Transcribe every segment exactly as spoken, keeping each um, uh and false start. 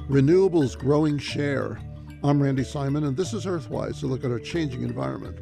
Renewables growing share. I'm Randy Simon, and this is Earthwise, a look at our changing environment.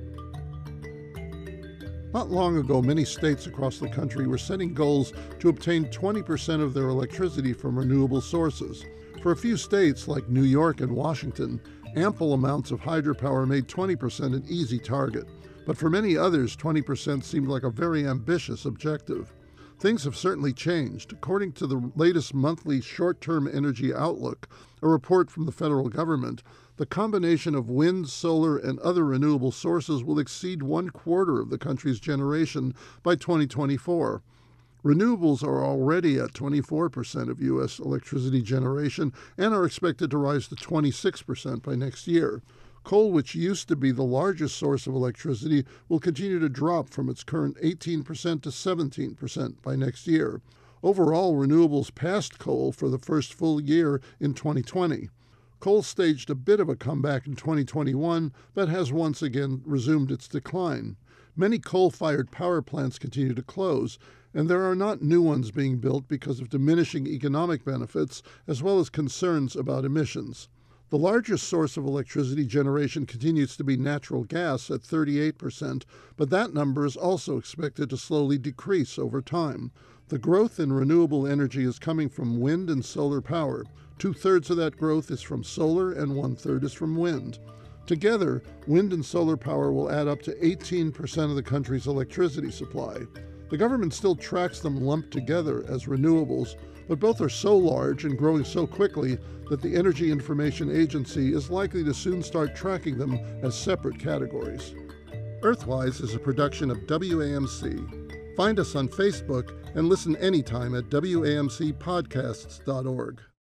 Not long ago, many states across the country were setting goals to obtain twenty percent of their electricity from renewable sources. For a few states, like New York and Washington, ample amounts of hydropower made twenty percent an easy target. But for many others, twenty percent seemed like a very ambitious objective. Things have certainly changed. According to the latest monthly short-term energy outlook, a report from the federal government, the combination of wind, solar, and other renewable sources will exceed one quarter of the country's generation by twenty twenty-four. Renewables are already at twenty-four percent of U S electricity generation and are expected to rise to twenty-six percent by next year. Coal, which used to be the largest source of electricity, will continue to drop from its current eighteen percent to seventeen percent by next year. Overall, renewables passed coal for the first full year in twenty twenty. Coal staged a bit of a comeback in twenty twenty-one, but has once again resumed its decline. Many coal-fired power plants continue to close, and there are not new ones being built because of diminishing economic benefits as well as concerns about emissions. The largest source of electricity generation continues to be natural gas at thirty-eight percent, but that number is also expected to slowly decrease over time. The growth in renewable energy is coming from wind and solar power. Two-thirds of that growth is from solar and one-third is from wind. Together, wind and solar power will add up to eighteen percent of the country's electricity supply. The government still tracks them lumped together as renewables, but both are so large and growing so quickly that the Energy Information Agency is likely to soon start tracking them as separate categories. Earthwise is a production of W A M C. Find us on Facebook and listen anytime at W A M C podcasts dot org.